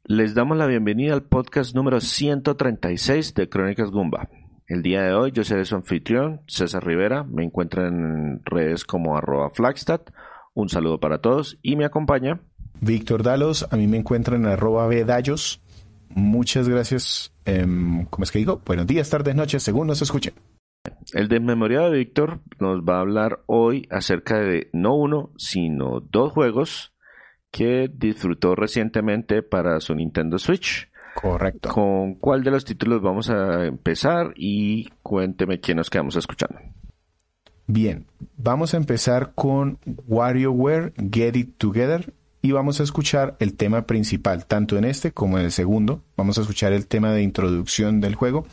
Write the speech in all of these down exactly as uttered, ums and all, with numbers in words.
Les damos la bienvenida al podcast número ciento treinta y seis de Crónicas Goomba. El día de hoy yo seré su anfitrión, César Rivera. Me encuentran en redes como arroba Flagstad. Un saludo para todos y me acompaña Víctor Dalos. A mí me encuentran en arroba Bedallos. Muchas gracias. Eh, ¿Cómo es que digo? Buenos días, tardes, noches, según nos escuchen. El desmemoriado de Víctor nos va a hablar hoy acerca de no uno, sino dos juegos que disfrutó recientemente para su Nintendo Switch. Correcto. ¿Con cuál de los títulos vamos a empezar? Y cuénteme quién nos quedamos escuchando. Bien, vamos a empezar con WarioWare Get It Together y vamos a escuchar el tema principal, tanto en este como en el segundo. Vamos a escuchar el tema de introducción del juego.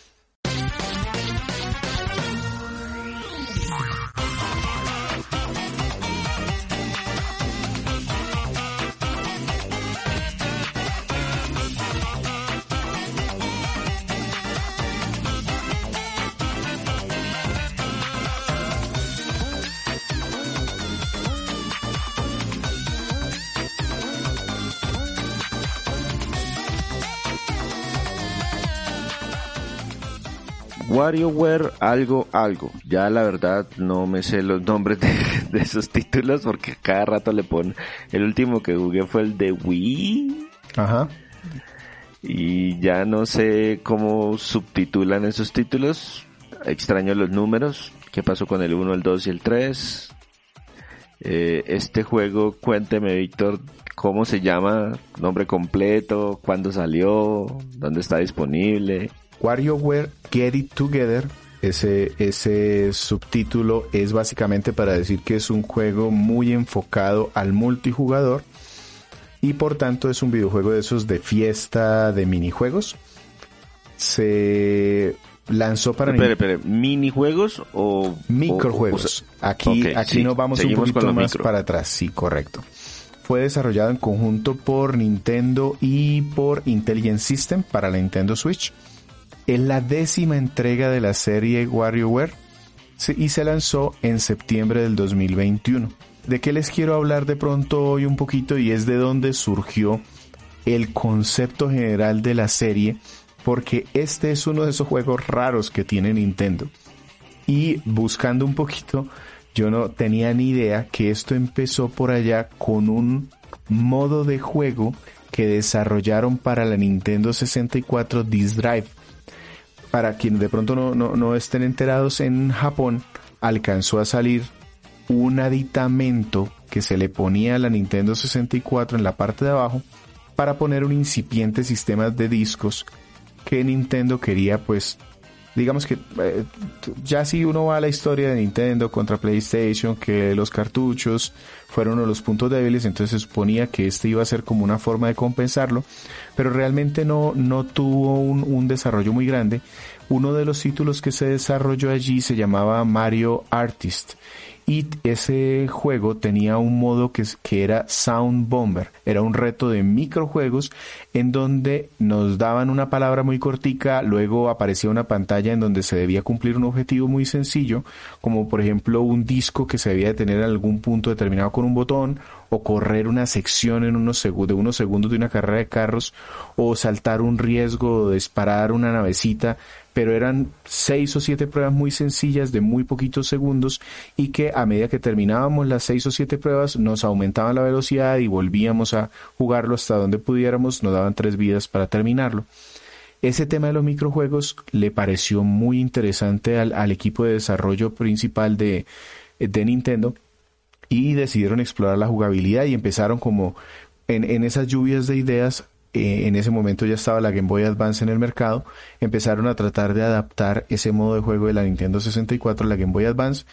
WarioWare algo algo. Ya la verdad no me sé los nombres de, de esos títulos porque cada rato le ponen. El último que jugué fue el de Wii. Ajá. Y ya no sé cómo subtitulan esos títulos. Extraño los números. ¿Qué pasó con el uno, el dos y el tres? Eh, este juego, cuénteme, Víctor, ¿cómo se llama? Nombre completo, cuándo salió, dónde está disponible. WarioWare Get It Together, ese, ese subtítulo es básicamente para decir que es un juego muy enfocado al multijugador y por tanto es un videojuego de esos de fiesta, de minijuegos. Se lanzó para... Espere, espere, ¿minijuegos o...? Microjuegos. O, o, aquí okay, aquí sí, nos vamos un poquito más micro. para atrás, sí, correcto. Fue desarrollado en conjunto por Nintendo y por Intelligent System para la Nintendo Switch. Es la décima entrega de la serie WarioWare y se lanzó en septiembre del dos mil veintiuno. ¿De qué les quiero hablar de pronto hoy un poquito? Y es de dónde surgió el concepto general de la serie, porque este es uno de esos juegos raros que tiene Nintendo. Y buscando un poquito, yo no tenía ni idea que esto empezó por allá con un modo de juego que desarrollaron para la Nintendo sesenta y cuatro Disk Drive. Para quienes de pronto no, no, no estén enterados, en Japón alcanzó a salir un aditamento que se le ponía a la Nintendo sesenta y cuatro en la parte de abajo para poner un incipiente sistema de discos que Nintendo quería, pues, digamos que eh, ya si uno va a la historia de Nintendo contra PlayStation, que los cartuchos fueron uno de los puntos débiles, entonces se suponía que este iba a ser como una forma de compensarlo, pero realmente no, no tuvo un, un desarrollo muy grande. Uno de los títulos que se desarrolló allí se llamaba Mario Artist y ese juego tenía un modo que, que era Sound Bomber. Era un reto de microjuegos en donde nos daban una palabra muy cortica, luego aparecía una pantalla en donde se debía cumplir un objetivo muy sencillo, como por ejemplo un disco que se debía detener en algún punto determinado con un botón, o correr una sección en unos seg- de unos segundos de una carrera de carros, o saltar un riesgo, o disparar una navecita, pero eran seis o siete pruebas muy sencillas de muy poquitos segundos y que a medida que terminábamos las seis o siete pruebas nos aumentaban la velocidad y volvíamos a jugarlo hasta donde pudiéramos, nos daban tres vidas para terminarlo. Ese tema de los microjuegos le pareció muy interesante al, al equipo de desarrollo principal de, de Nintendo y decidieron explorar la jugabilidad y empezaron como en, en esas lluvias de ideas. Eh, en ese momento ya estaba la Game Boy Advance en el mercado, empezaron a tratar de adaptar ese modo de juego de la Nintendo sesenta y cuatro a la Game Boy Advance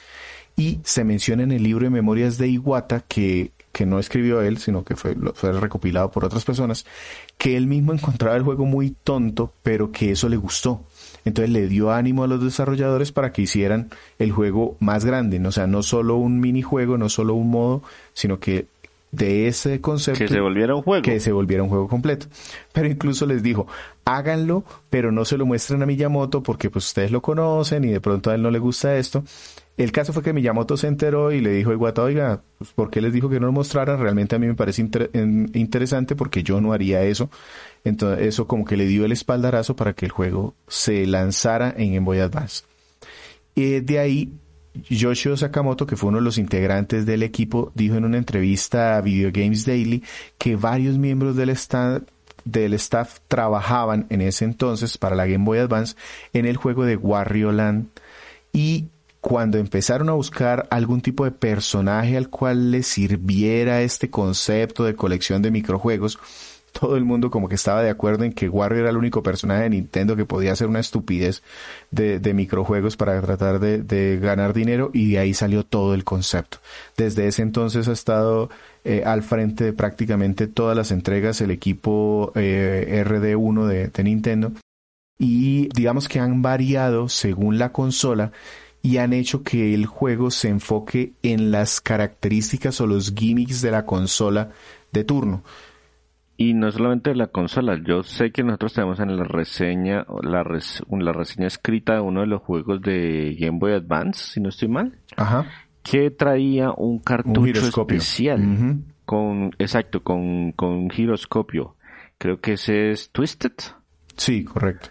y se menciona en el libro de memorias de Iwata, que, que no escribió él, sino que fue, fue recopilado por otras personas, que él mismo encontraba el juego muy tonto, pero que eso le gustó. Entonces le dio ánimo a los desarrolladores para que hicieran el juego más grande, ¿no? O sea, no solo un minijuego, no solo un modo, sino que de ese concepto... Que se volviera un juego. Que se volviera un juego completo. Pero incluso les dijo, háganlo, pero no se lo muestren a Miyamoto porque pues ustedes lo conocen y de pronto a él no le gusta esto. El caso fue que Miyamoto se enteró y le dijo a Iwata, oiga, pues, ¿por qué les dijo que no lo mostrara? Realmente a mí me parece inter- en- interesante porque yo no haría eso. Entonces eso como que le dio el espaldarazo para que el juego se lanzara en Game Boy Advance. Y de ahí, Yoshio Sakamoto, que fue uno de los integrantes del equipo, dijo en una entrevista a Video Games Daily que varios miembros del staff, del staff trabajaban en ese entonces para la Game Boy Advance en el juego de Wario Land, y cuando empezaron a buscar algún tipo de personaje al cual le sirviera este concepto de colección de microjuegos, todo el mundo como que estaba de acuerdo en que Wario era el único personaje de Nintendo que podía hacer una estupidez de, de microjuegos para tratar de, de ganar dinero, y de ahí salió todo el concepto. Desde ese entonces ha estado eh, al frente de prácticamente todas las entregas el equipo eh, R D uno de, de Nintendo, y digamos que han variado según la consola y han hecho que el juego se enfoque en las características o los gimmicks de la consola de turno. Y no solamente de la consola, yo sé que nosotros tenemos en la reseña, la, res, la reseña escrita de uno de los juegos de Game Boy Advance, si no estoy mal, Ajá. que traía un cartucho Un giroscopio. especial, Uh-huh. con, exacto, con, con un giroscopio. Creo que ese es Twisted. Sí, correcto.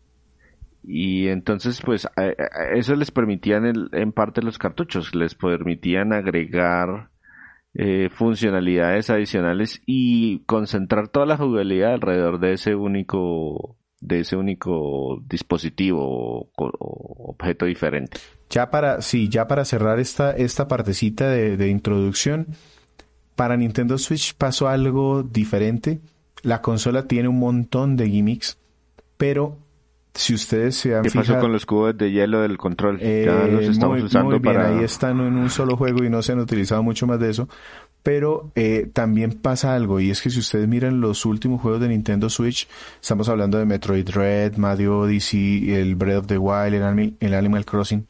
Y entonces, pues, a, a eso les permitían el, en parte los cartuchos, les permitían agregar eh, funcionalidades adicionales y concentrar toda la jugabilidad alrededor de ese único, de ese único dispositivo o, o objeto diferente. Ya para, sí, ya para cerrar esta, esta partecita de, de introducción, para Nintendo Switch pasó algo diferente. La consola tiene un montón de gimmicks, pero si ustedes se han ¿Qué fijado, pasó con los cubos de hielo del control? Eh, ya los estamos muy, usando muy bien, para... ahí están en un solo juego y no se han utilizado mucho más de eso. Pero eh, también pasa algo, y es que si ustedes miran los últimos juegos de Nintendo Switch, estamos hablando de Metroid Dread, Mario Odyssey, el Breath of the Wild, el, Anim- el Animal Crossing,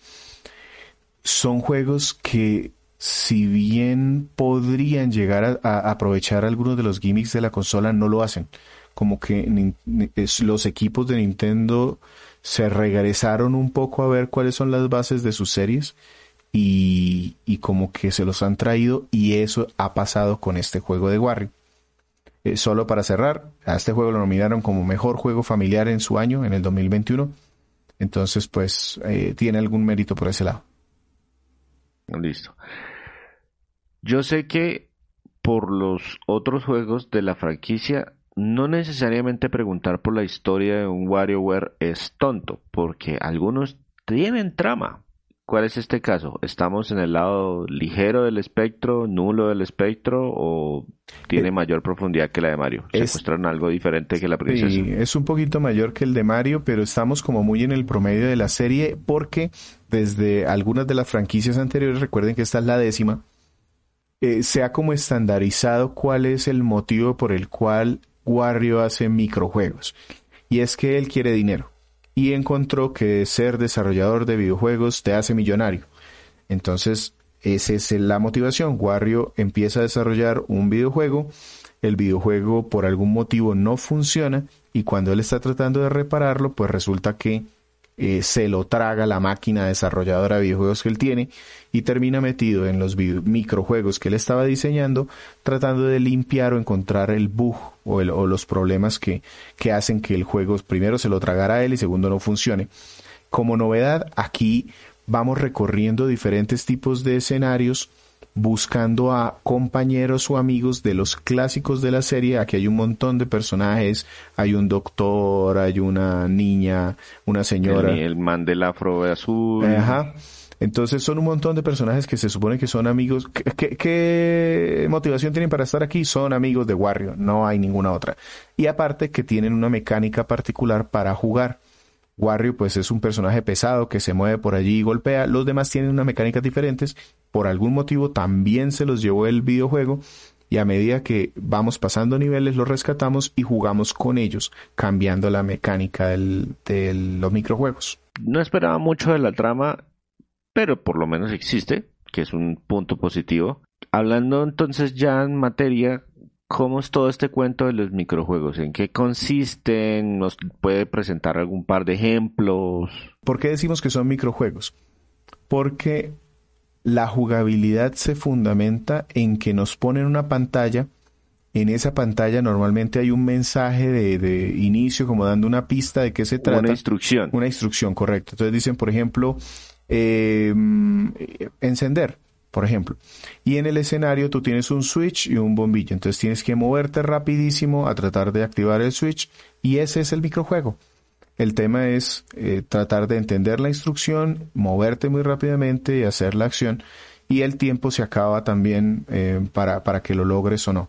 son juegos que, si bien podrían llegar a, a aprovechar algunos de los gimmicks de la consola, no lo hacen. Como que nin- es, los equipos de Nintendo se regresaron un poco a ver cuáles son las bases de sus series y, y como que se los han traído, y eso ha pasado con este juego de Wario. Eh, solo para cerrar, a este juego lo nominaron como mejor juego familiar en su año, en el dos mil veintiuno. Entonces, pues, eh, tiene algún mérito por ese lado. Listo. Yo sé que por los otros juegos de la franquicia, no necesariamente preguntar por la historia de un WarioWare es tonto, porque algunos tienen trama. ¿Cuál es este caso? ¿Estamos en el lado ligero del espectro, nulo del espectro, o tiene Eh, mayor profundidad que la de Mario? es- ¿Secuestran algo diferente que la princesa? Sí, es un poquito mayor que el de Mario, pero estamos como muy en el promedio de la serie, porque desde algunas de las franquicias anteriores, recuerden que esta es la décima, eh, se ha como estandarizado cuál es el motivo por el cual Wario hace microjuegos. Y es que él quiere dinero. Y encontró que ser desarrollador de videojuegos te hace millonario. Entonces, esa es la motivación. Wario empieza a desarrollar un videojuego. El videojuego por algún motivo no funciona, y cuando él está tratando de repararlo, pues resulta que eh, se lo traga la máquina desarrolladora de videojuegos que él tiene, y termina metido en los video- microjuegos que él estaba diseñando, tratando de limpiar o encontrar el bug o, el- o los problemas que, que hacen que el juego primero se lo tragara a él y segundo no funcione. Como novedad, aquí vamos recorriendo diferentes tipos de escenarios, buscando a compañeros o amigos de los clásicos de la serie. Aquí hay un montón de personajes, hay un doctor, hay una niña, una señora. El, el man del afro azul. Ajá. Entonces son un montón de personajes que se supone que son amigos. ¿Qué, qué, qué motivación tienen para estar aquí? Son amigos de Wario, no hay ninguna otra. Y aparte que tienen una mecánica particular para jugar. Wario pues es un personaje pesado que se mueve por allí y golpea. Los demás tienen unas mecánicas diferentes. Por algún motivo también se los llevó el videojuego, y a medida que vamos pasando niveles los rescatamos y jugamos con ellos, cambiando la mecánica del, de los microjuegos. No esperaba mucho de la trama, pero por lo menos existe, que es un punto positivo. Hablando entonces ya en materia, ¿cómo es todo este cuento de los microjuegos? ¿En qué consisten? ¿Nos puede presentar algún par de ejemplos? ¿Por qué decimos que son microjuegos? Porque La jugabilidad se fundamenta en que nos ponen una pantalla. En esa pantalla normalmente hay un mensaje de, de inicio, como dando una pista de qué se trata. Una instrucción. Una instrucción, correcto. Entonces dicen, por ejemplo, eh, encender, por ejemplo. Y en el escenario tú tienes un switch y un bombillo. Entonces tienes que moverte rapidísimo a tratar de activar el switch. Y ese es el microjuego. El tema es eh, tratar de entender la instrucción, moverte muy rápidamente y hacer la acción. Y el tiempo se acaba también eh, para, para que lo logres o no.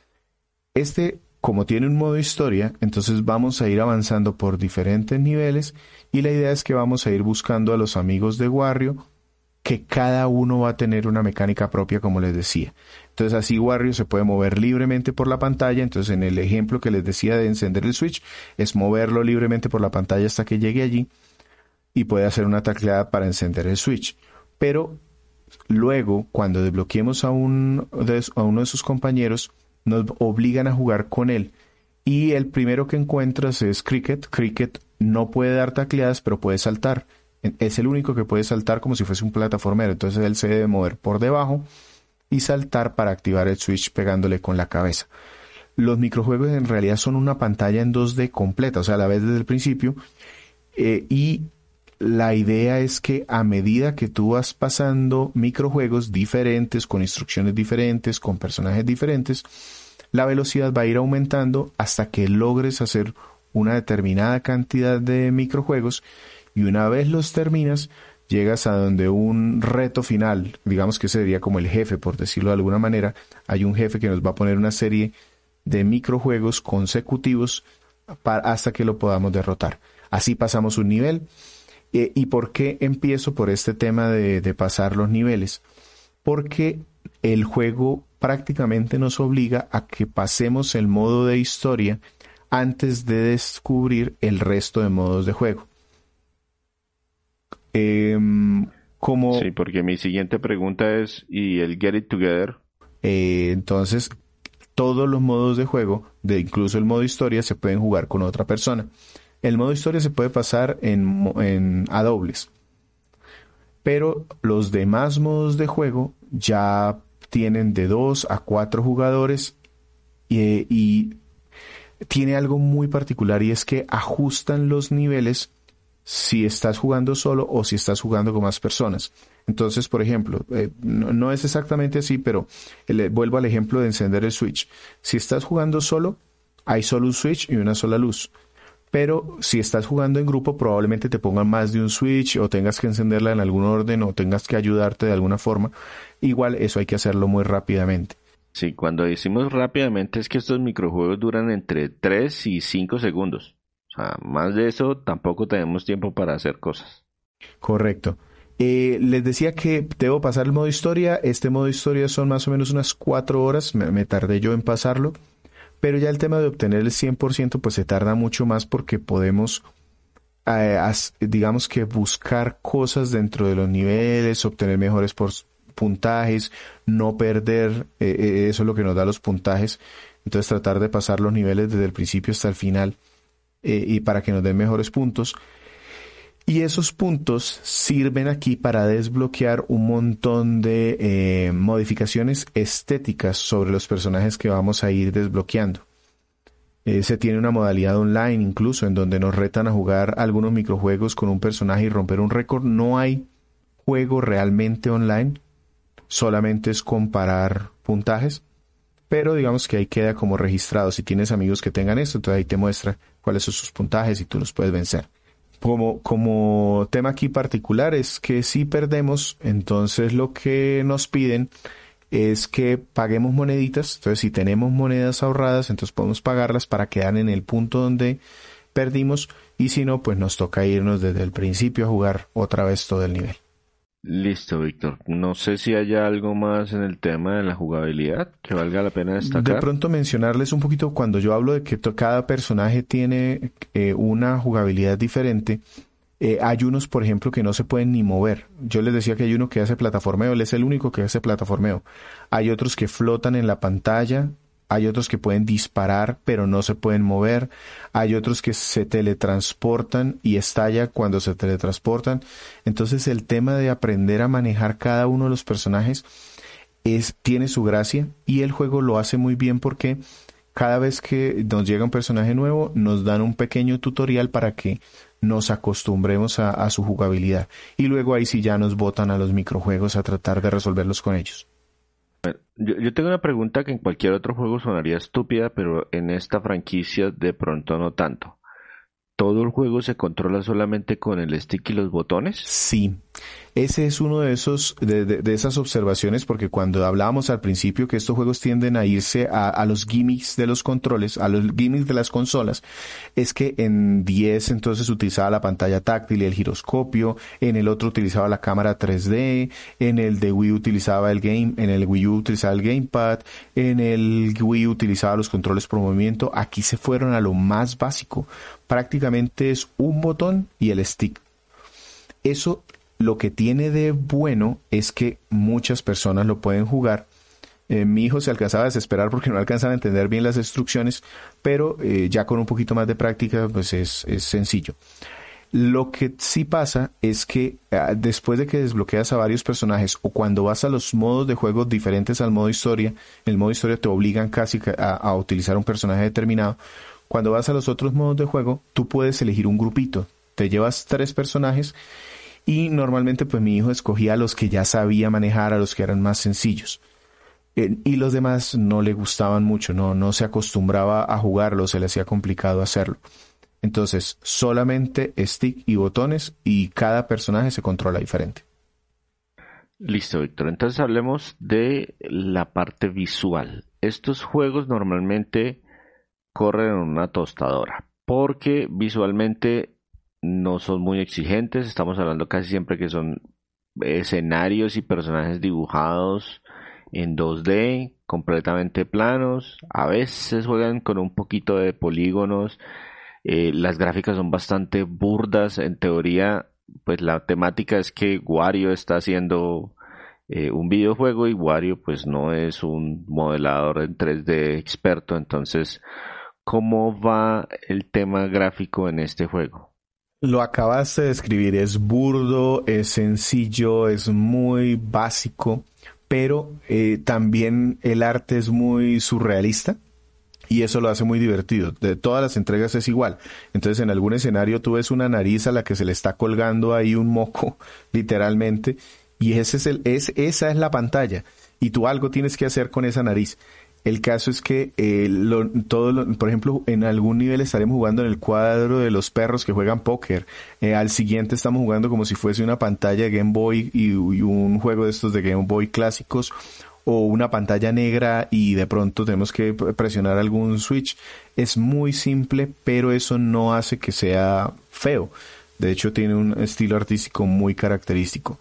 Este, como tiene un modo historia, entonces vamos a ir avanzando por diferentes niveles y la idea es que vamos a ir buscando a los amigos de Wario, que cada uno va a tener una mecánica propia, como les decía. Entonces así Wario se puede mover libremente por la pantalla. Entonces en el ejemplo que les decía de encender el switch, es moverlo libremente por la pantalla hasta que llegue allí y puede hacer una tacleada para encender el switch. Pero luego, cuando desbloqueemos a, un de, a uno de sus compañeros, nos obligan a jugar con él. Y el primero que encuentras es Cricket. Cricket no puede dar tacleadas, pero puede saltar. Es el único que puede saltar como si fuese un plataformero. Entonces él se debe mover por debajo y saltar para activar el switch pegándole con la cabeza. Los microjuegos en realidad son una pantalla en dos D completa, o sea, a la vez desde el principio. Eh, y la idea es que a medida que tú vas pasando microjuegos diferentes, con instrucciones diferentes, con personajes diferentes, la velocidad va a ir aumentando hasta que logres hacer una determinada cantidad de microjuegos y una vez los terminas, llegas a donde un reto final, digamos que sería como el jefe, por decirlo de alguna manera. Hay un jefe que nos va a poner una serie de microjuegos consecutivos para, hasta que lo podamos derrotar. Así pasamos un nivel. Eh, ¿Y por qué empiezo por este tema de, de pasar los niveles? Porque el juego prácticamente nos obliga a que pasemos el modo de historia antes de descubrir el resto de modos de juego. Eh, como, Sí, porque mi siguiente pregunta es, ¿y el Get It Together? Eh, entonces, todos los modos de juego, de incluso el modo historia, se pueden jugar con otra persona. El modo historia se puede pasar en, en a dobles. Pero los demás modos de juego ya tienen de dos a cuatro jugadores y, y tiene algo muy particular y es que ajustan los niveles si estás jugando solo o si estás jugando con más personas. Entonces, por ejemplo, eh, no, no es exactamente así, pero le, vuelvo al ejemplo de encender el switch. Si estás jugando solo, hay solo un switch y una sola luz. Pero si estás jugando en grupo, probablemente te pongan más de un switch o tengas que encenderla en algún orden o tengas que ayudarte de alguna forma. Igual eso hay que hacerlo muy rápidamente. Sí, cuando decimos rápidamente es que estos microjuegos duran entre tres y cinco segundos. O sea, más de eso tampoco tenemos tiempo para hacer cosas. Correcto. Eh, les decía que debo pasar el modo historia. Este modo historia son más o menos unas cuatro horas. Me, me tardé yo en pasarlo. Pero ya el tema de obtener el cien por ciento pues se tarda mucho más porque podemos, eh, as, digamos que buscar cosas dentro de los niveles, obtener mejores por, puntajes, no perder, eh, eso es lo que nos da los puntajes. Entonces tratar de pasar los niveles desde el principio hasta el final. Eh, y para que nos den mejores puntos. Y esos puntos sirven aquí para desbloquear un montón de eh, modificaciones estéticas sobre los personajes que vamos a ir desbloqueando. Eh, se tiene una modalidad online incluso en donde nos retan a jugar algunos microjuegos con un personaje y romper un récord. No hay juego realmente online, solamente es comparar puntajes. Pero digamos que ahí queda como registrado. Si tienes amigos que tengan esto, entonces ahí te muestra cuáles son sus puntajes y tú los puedes vencer. Como, como tema aquí particular es que si perdemos, entonces lo que nos piden es que paguemos moneditas. Entonces si tenemos monedas ahorradas, entonces podemos pagarlas para quedar en el punto donde perdimos. Y si no, pues nos toca irnos desde el principio a jugar otra vez todo el nivel. Listo, Víctor. No sé si haya algo más en el tema de la jugabilidad que valga la pena destacar. De pronto mencionarles un poquito cuando yo hablo de que cada personaje tiene eh, una jugabilidad diferente. Eh, hay unos, por ejemplo, que no se pueden ni mover. Yo les decía que hay uno que hace plataformeo, él es el único que hace plataformeo. Hay otros que flotan en la pantalla hay otros que pueden disparar pero no se pueden mover, hay otros que se teletransportan y estalla cuando se teletransportan. Entonces el tema de aprender a manejar cada uno de los personajes es, tiene su gracia, y el juego lo hace muy bien porque cada vez que nos llega un personaje nuevo nos dan un pequeño tutorial para que nos acostumbremos a, a su jugabilidad, y luego ahí sí ya nos botan a los microjuegos a tratar de resolverlos con ellos. Yo, yo tengo una pregunta que en cualquier otro juego sonaría estúpida, pero en esta franquicia de pronto no tanto. ¿Todo el juego se controla solamente con el stick y los botones? Sí, ese es uno de esos de, de, de esas observaciones, porque cuando hablábamos al principio que estos juegos tienden a irse a, a los gimmicks de los controles, a los gimmicks de las consolas, es que en diez entonces utilizaba la pantalla táctil y el giroscopio, en el otro utilizaba la cámara tres D, en el de Wii utilizaba el game, en el Wii U utilizaba el gamepad, en el Wii utilizaba los controles por movimiento. Aquí se fueron a lo más básico. Prácticamente es un botón y el stick. Eso lo que tiene de bueno es que muchas personas lo pueden jugar. Eh, mi hijo se alcanzaba a desesperar porque no alcanzaba a entender bien las instrucciones, pero eh, ya con un poquito más de práctica pues es, es sencillo. Lo que sí pasa es que eh, después de que desbloqueas a varios personajes, o cuando vas a los modos de juego diferentes al modo historia, en el modo historia te obligan casi a, a utilizar un personaje determinado. Cuando vas a los otros modos de juego, tú puedes elegir un grupito. Te llevas tres personajes y normalmente pues mi hijo escogía a los que ya sabía manejar, a los que eran más sencillos. Eh, y los demás no le gustaban mucho, no, no se acostumbraba a jugarlo, se le hacía complicado hacerlo. Entonces, solamente stick y botones, y cada personaje se controla diferente. Listo, Víctor. Entonces hablemos de la parte visual. Estos juegos normalmente corren en una tostadora, porque visualmente no son muy exigentes. Estamos hablando casi siempre que son escenarios y personajes dibujados en dos D, completamente planos. A veces juegan con un poquito de polígonos. Eh, las gráficas son bastante burdas. En teoría, pues la temática es que Wario está haciendo eh, un videojuego, y Wario pues no es un modelador en tres D experto. Entonces, ¿cómo va el tema gráfico en este juego? Lo acabaste de describir, es burdo, es sencillo, es muy básico, pero eh, también el arte es muy surrealista. Y eso lo hace muy divertido. De todas las entregas es igual. Entonces, en algún escenario tú ves una nariz a la que se le está colgando ahí un moco, literalmente, y ese es el, es, esa es la pantalla. Y tú algo tienes que hacer con esa nariz. El caso es que, eh, lo, todo lo, por ejemplo, en algún nivel estaremos jugando en el cuadro de los perros que juegan póker. Eh, al siguiente estamos jugando como si fuese una pantalla de Game Boy y, y un juego de estos de Game Boy clásicos, o una pantalla negra y de pronto tenemos que presionar algún switch. Es muy simple, pero eso no hace que sea feo. De hecho, tiene un estilo artístico muy característico.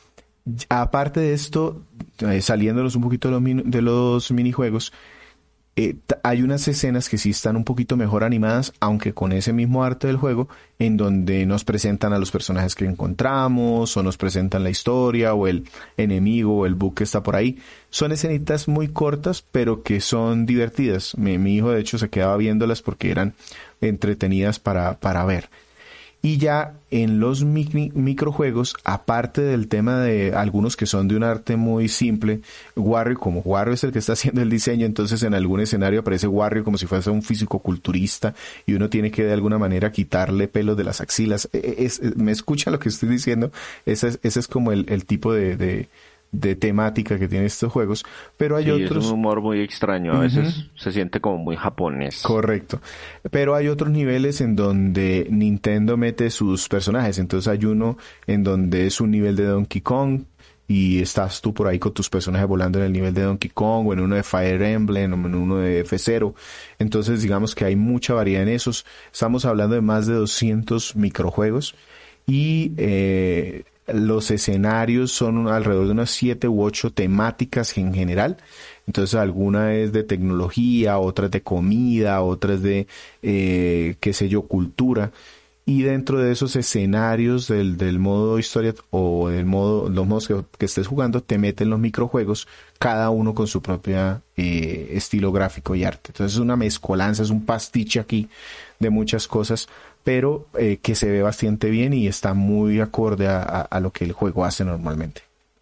Aparte de esto, eh, saliéndonos un poquito de los, min- de los minijuegos, eh, t- hay unas escenas que sí están un poquito mejor animadas, aunque con ese mismo arte del juego, en donde nos presentan a los personajes que encontramos, o nos presentan la historia, o el enemigo, o el bug que está por ahí. Son escenitas muy cortas, pero que son divertidas. Mi, mi hijo, de hecho, se quedaba viéndolas porque eran entretenidas para, para ver. Y ya en los micri, microjuegos, aparte del tema de algunos que son de un arte muy simple, Wario, como Wario es el que está haciendo el diseño, entonces en algún escenario aparece Wario como si fuese un fisicoculturista, y uno tiene que de alguna manera quitarle pelos de las axilas. Es, es, ¿me escucha lo que estoy diciendo? Ese es, ese es como el, el tipo de, de, de temática que tienen estos juegos. Pero hay Sí, otros... es un humor muy extraño. A veces uh-huh. se siente como muy japonés. Correcto. Pero hay otros niveles en donde Nintendo mete sus personajes. Entonces hay uno en donde es un nivel de Donkey Kong y estás tú por ahí con tus personajes volando en el nivel de Donkey Kong, o en uno de Fire Emblem, o en uno de F cero. Entonces digamos que hay mucha variedad en esos. Estamos hablando de más de doscientos microjuegos, y eh, los escenarios son alrededor de unas siete u ocho temáticas en general. Entonces alguna es de tecnología, otra es de comida, otra es de, eh, qué sé yo, cultura. y dentro de esos escenarios del, del modo historia o del modo, los modos que, que estés jugando, te meten los microjuegos, cada uno con su propia eh, estilo gráfico y arte. Entonces es una mezcolanza, es un pastiche aquí de muchas cosas, pero eh, que se ve bastante bien y está muy acorde a, a, a lo que el juego hace normalmente.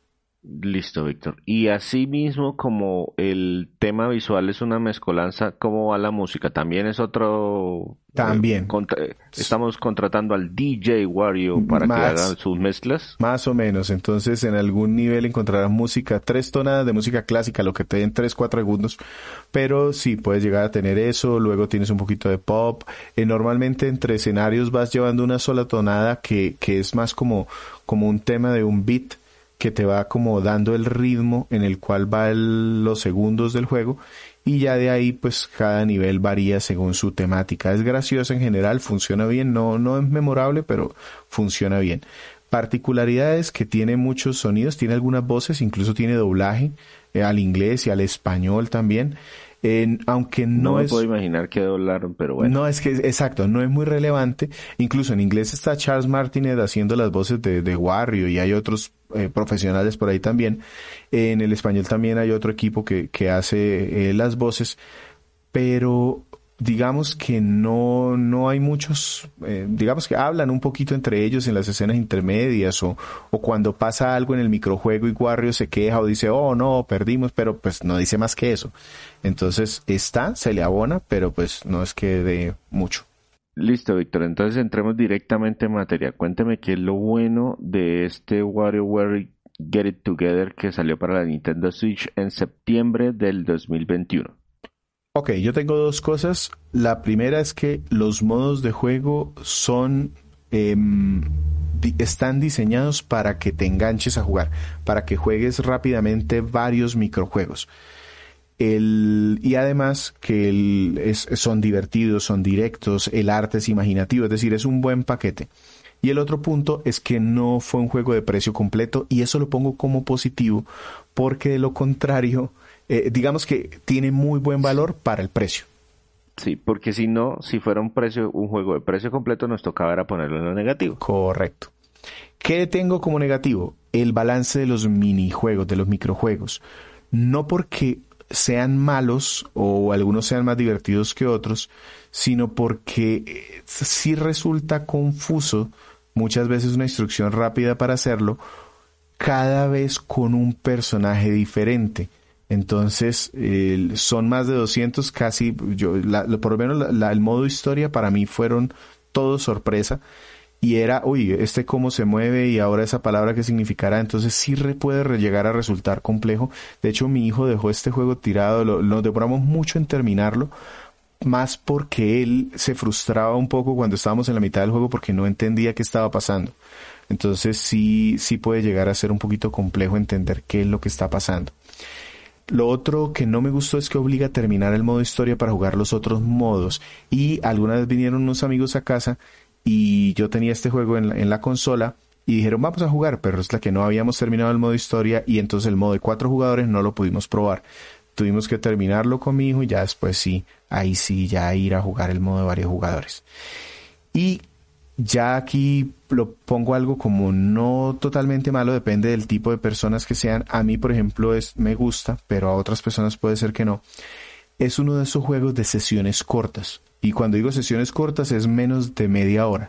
Listo, Víctor. Y así mismo como el tema visual es una mezcolanza, ¿cómo va la música? También es otro... También. Eh, contra- estamos contratando al D J Wario para Más. que hagan sus mezclas. Más o menos, entonces en algún nivel encontrarás música, tres tonadas de música clásica, lo que te den tres, cuatro segundos, pero sí, puedes llegar a tener eso, luego tienes un poquito de pop, eh, normalmente entre escenarios vas llevando una sola tonada que, que es más como, como un tema de un beat, que te va como dando el ritmo en el cual va el, los segundos del juego, y ya de ahí pues cada nivel varía según su temática. Es gracioso en general, funciona bien, no, no es memorable, pero funciona bien. Particularidades que tiene muchos sonidos, tiene algunas voces, incluso tiene doblaje eh, al inglés y al español también. Eh, aunque no, No me es... puedo imaginar que doblaron, pero bueno. No, es que, exacto, no es muy relevante. Incluso en inglés está Charles Martinet haciendo las voces de, de Wario y hay otros eh, profesionales por ahí también. En el español también hay otro equipo que, que hace eh, las voces, pero digamos que no, no hay muchos, eh, digamos que hablan un poquito entre ellos en las escenas intermedias o, o cuando pasa algo en el microjuego y Wario se queja o dice, oh no, perdimos, pero pues no dice más que eso. Entonces está, se le abona, pero pues no es que dé mucho. Listo, Víctor. Entonces entremos directamente en materia. Cuénteme qué es lo bueno de este WarioWare Get It Together que salió para la Nintendo Switch en septiembre del dos mil veintiuno. Ok, yo tengo dos cosas. La primera es que los modos de juego son eh, di- están diseñados para que te enganches a jugar, para que juegues rápidamente varios microjuegos. El, y además que el, es, son divertidos, son directos, el arte es imaginativo, es decir, es un buen paquete. Y el otro punto es que no fue un juego de precio completo y eso lo pongo como positivo porque de lo contrario, eh, digamos que tiene muy buen valor para el precio. Sí, porque si no, si fuera un precio, un juego de precio completo, nos tocaba era ponerlo en lo negativo. Correcto. ¿Qué tengo como negativo? El balance de los minijuegos, de los microjuegos. No porque sean malos o algunos sean más divertidos que otros, sino porque eh, sí resulta confuso muchas veces una instrucción rápida para hacerlo, cada vez con un personaje diferente. Entonces, eh, son más de doscientos casi, yo, la, por lo menos la, la, el modo historia para mí fueron todo sorpresa. Y era, uy, este cómo se mueve y ahora esa palabra qué significará. Entonces sí re puede re llegar a resultar complejo. De hecho, mi hijo dejó este juego tirado, lo, nos demoramos mucho en terminarlo, más porque él se frustraba un poco cuando estábamos en la mitad del juego porque no entendía qué estaba pasando. Entonces sí, sí puede llegar a ser un poquito complejo entender qué es lo que está pasando. Lo otro que no me gustó es que obliga a terminar el modo historia para jugar los otros modos. Y alguna vez vinieron unos amigos a casa y yo tenía este juego en la, en la consola y dijeron vamos a jugar, pero es la que no habíamos terminado el modo historia y entonces el modo de cuatro jugadores no lo pudimos probar. Tuvimos que terminarlo con mi hijo y ya después sí, ahí sí, ya ir a jugar el modo de varios jugadores. Y ya aquí lo pongo algo como no totalmente malo, depende del tipo de personas que sean. A mí, por ejemplo, es, me gusta, pero a otras personas puede ser que no. Es uno de esos juegos de sesiones cortas. Y cuando digo sesiones cortas es menos de media hora.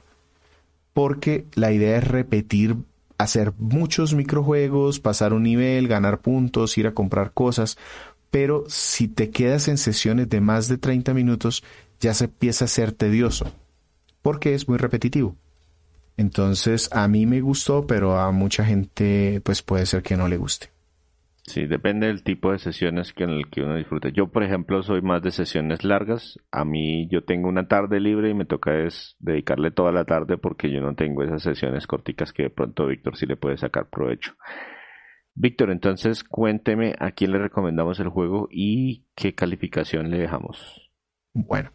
Porque la idea es repetir, hacer muchos microjuegos, pasar un nivel, ganar puntos, ir a comprar cosas. Pero si te quedas en sesiones de más de treinta minutos, ya se empieza a ser tedioso. Porque es muy repetitivo. Entonces, a mí me gustó, pero a mucha gente pues puede ser que no le guste. Sí, depende del tipo de sesiones que en el que uno disfrute. Yo, por ejemplo, soy más de sesiones largas. A mí yo tengo una tarde libre y me toca es dedicarle toda la tarde porque yo no tengo esas sesiones corticas que de pronto Víctor sí le puede sacar provecho. Víctor, entonces cuénteme a quién le recomendamos el juego y qué calificación le dejamos. Bueno,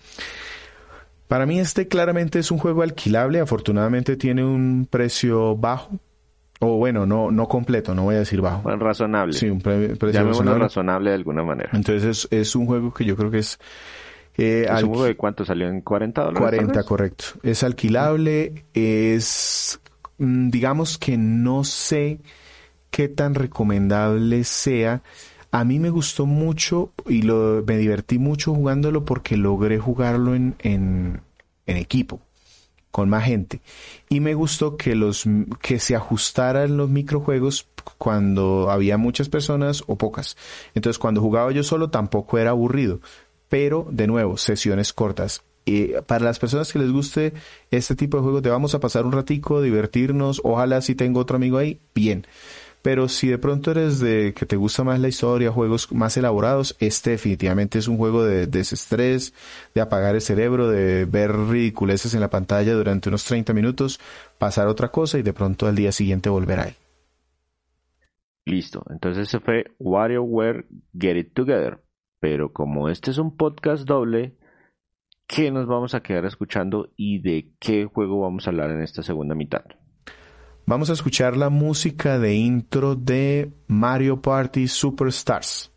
para mí este claramente es un juego alquilable. Afortunadamente tiene un precio bajo. O bueno, no no completo, no voy a decir bajo. Bueno, razonable. Sí, un pre precio Llamémoslo razonable. razonable de alguna manera. Entonces es, es un juego que yo creo que es Eh, ¿Es un juego de cuánto salió? ¿En cuarenta dólares? cuarenta, correcto. Es alquilable, es, digamos que no sé qué tan recomendable sea. A mí me gustó mucho y lo, me divertí mucho jugándolo porque logré jugarlo en, en, en equipo, con más gente. Y me gustó que los que se ajustaran los microjuegos cuando había muchas personas o pocas. Entonces, cuando jugaba yo solo tampoco era aburrido. Pero, de nuevo, sesiones cortas. Y para las personas que les guste este tipo de juegos, te vamos a pasar un ratico, divertirnos. Ojalá si tengo otro amigo ahí, bien. Pero si de pronto eres de que te gusta más la historia, juegos más elaborados, este definitivamente es un juego de desestrés, de apagar el cerebro, de ver ridiculeces en la pantalla durante unos treinta minutos, pasar a otra cosa y de pronto al día siguiente volver a él. Listo, entonces ese fue WarioWare Get It Together. Pero como este es un podcast doble, ¿qué nos vamos a quedar escuchando y de qué juego vamos a hablar en esta segunda mitad? Vamos a escuchar la música de intro de Mario Party Superstars.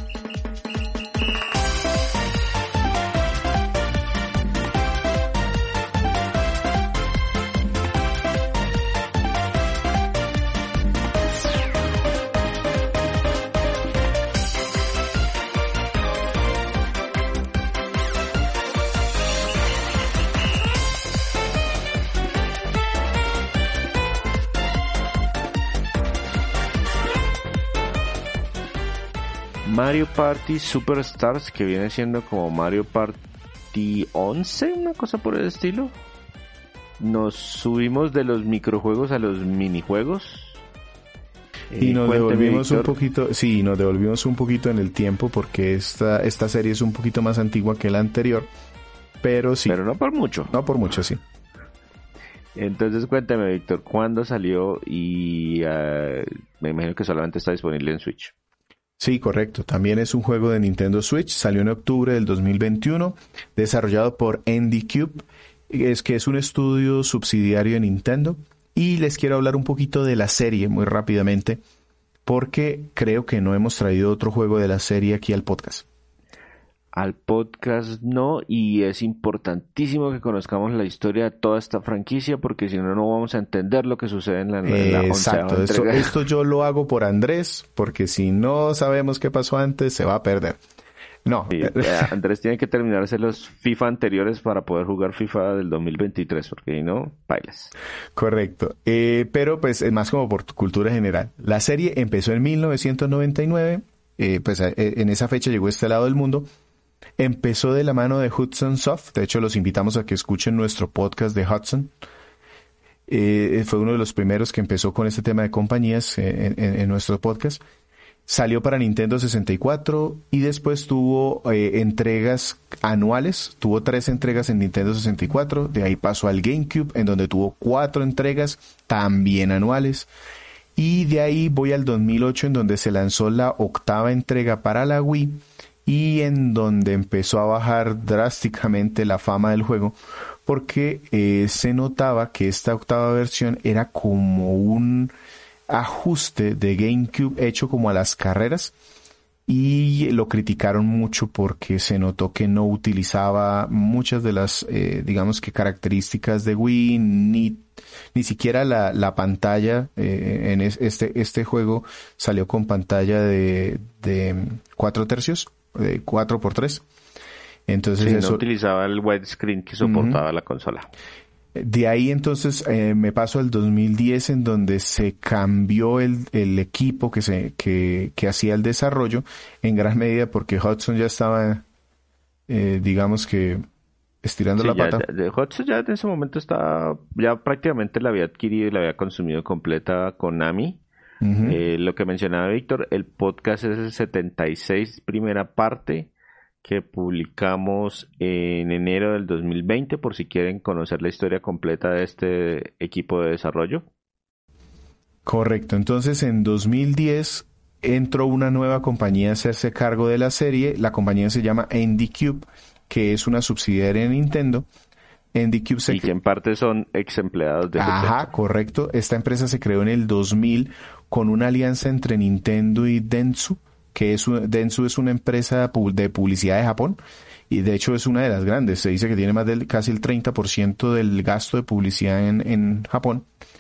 Mario Party Superstars, que viene siendo como Mario Party once, una cosa por el estilo. Nos subimos de los microjuegos a los minijuegos. Y nos devolvimos un poquito, sí, nos devolvimos un poquito en el tiempo porque esta, esta serie es un poquito más antigua que la anterior, pero sí. Pero no por mucho. No por mucho, sí. Entonces cuéntame, Víctor, ¿cuándo salió? Y uh, me imagino que solamente está disponible en Switch. Sí, correcto. También es un juego de Nintendo Switch. Salió en octubre del dos mil veintiuno, desarrollado por Indie Cube, es que es un estudio subsidiario de Nintendo. Y les quiero hablar un poquito de la serie muy rápidamente, porque creo que no hemos traído otro juego de la serie aquí al podcast. Al podcast no, y es importantísimo que conozcamos la historia de toda esta franquicia, porque si no, no vamos a entender lo que sucede en la, en la Exacto, esto, esto yo lo hago por Andrés, porque si no sabemos qué pasó antes, se va a perder. No. Sí, Andrés tiene que terminarse los FIFA anteriores para poder jugar FIFA del dos mil veintitrés, porque si no, bailas. Correcto, eh, pero pues es más como por cultura general. La serie empezó en mil novecientos noventa y nueve, eh, pues eh, en esa fecha llegó a este lado del mundo. Empezó de la mano de Hudson Soft. De hecho, los invitamos a que escuchen nuestro podcast de Hudson. Eh, fue uno de los primeros que empezó con este tema de compañías eh, en, en nuestro podcast. Salió para Nintendo sesenta y cuatro y después tuvo eh, entregas anuales. Tuvo tres entregas en Nintendo sesenta y cuatro. De ahí pasó al GameCube, en donde tuvo cuatro entregas también anuales. Y de ahí voy al dos mil ocho, en donde se lanzó la octava entrega para la Wii, y en donde empezó a bajar drásticamente la fama del juego, porque eh, se notaba que esta octava versión era como un ajuste de GameCube hecho como a las carreras, y lo criticaron mucho porque se notó que no utilizaba muchas de las, eh, digamos que características de Wii, ni ni siquiera la, la pantalla. Eh, en es, este este juego salió con pantalla de, de cuatro tercios, de cuatro por tres. Entonces sí, eso... no utilizaba el widescreen que soportaba uh-huh. la consola. De ahí entonces eh, me paso al dos mil diez, en donde se cambió el, el equipo que se que, que hacía el desarrollo, en gran medida porque Hudson ya estaba, eh, digamos que estirando sí, la ya, pata. Ya, Hudson ya en ese momento estaba, ya prácticamente la había adquirido y la había consumido completa Konami. Uh-huh. Eh, lo que mencionaba Víctor, el podcast es el setenta y seis, primera parte, que publicamos en enero del dos mil veinte, por si quieren conocer la historia completa de este equipo de desarrollo. Correcto, entonces en dos mil diez entró una nueva compañía a hacerse cargo de la serie. La compañía se llama Indie Cube, que es una subsidiaria de Nintendo. Indie Cube se y que en parte son ex empleados de Ajá, Hudson. Correcto. Esta empresa se creó en el dos mil con una alianza entre Nintendo y Dentsu, que es un, Dentsu es una empresa de publicidad de Japón, y de hecho es una de las grandes. Se dice que tiene más del casi el treinta por ciento del gasto de publicidad en, en Japón.